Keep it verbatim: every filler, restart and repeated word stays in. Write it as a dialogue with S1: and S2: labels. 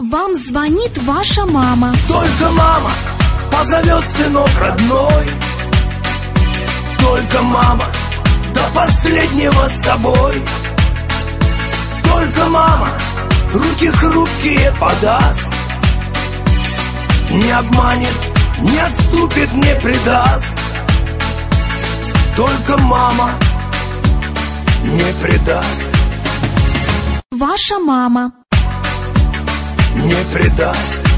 S1: Вам звонит ваша мама.
S2: Только мама позовет сынок родной. Только мама до последнего с тобой. Только мама руки хрупкие подаст. Не обманет, не отступит, не предаст. Только мама не предаст.
S1: Ваша мама
S2: Не предаст.